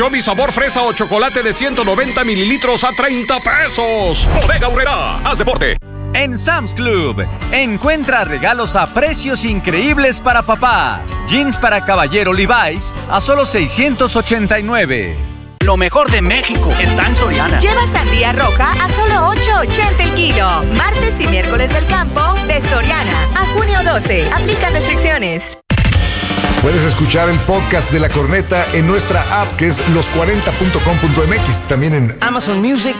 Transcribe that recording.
Mi sabor fresa o chocolate de 190 mililitros a 30 pesos. Bodega Aurrerá, haz deporte. En Sam's Club, encuentra regalos a precios increíbles para papá. Jeans para caballero Levi's a solo $689. Lo mejor de México está en Soriana. Lleva sandía roja a solo $8.80 el kilo. Martes y miércoles del campo de Soriana. A junio 12. Aplican restricciones. Puedes escuchar el podcast de La Corneta en nuestra app, que es los40.com.mx. También en Amazon Music,